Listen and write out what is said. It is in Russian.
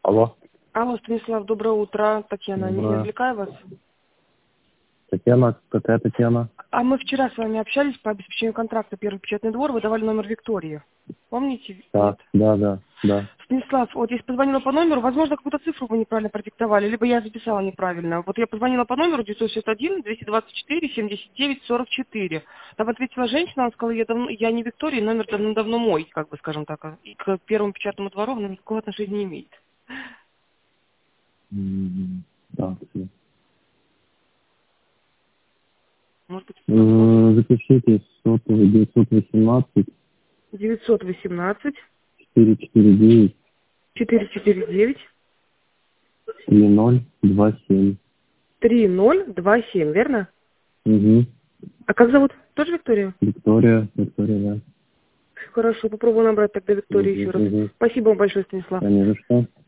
Алло. Алло, Станислав, доброе утро. Татьяна, не Доброе. отвлекаю вас? Татьяна, какая Татьяна? А мы вчера с вами общались по обеспечению контракта «Первый печатный двор», вы давали номер Виктории. Помните? Так, Нет. да. Станислав, вот я позвонила по номеру, возможно, какую-то цифру вы неправильно продиктовали, либо я записала неправильно. Вот я позвонила по номеру 961-224-79-44. Там ответила женщина, она сказала, я не Виктория, номер давно мой, как бы, скажем так. И к Первому печатному двору она никакого отношения не имеет. Так, всё. Может быть, Запишите сотовый 918 918 449 449 3027. 3027, верно? Угу. А как зовут? Тоже Виктория? Виктория, да. Хорошо, попробую набрать тогда Викторию еще раз. Угу. Спасибо вам большое, Станислав. Да, не за что.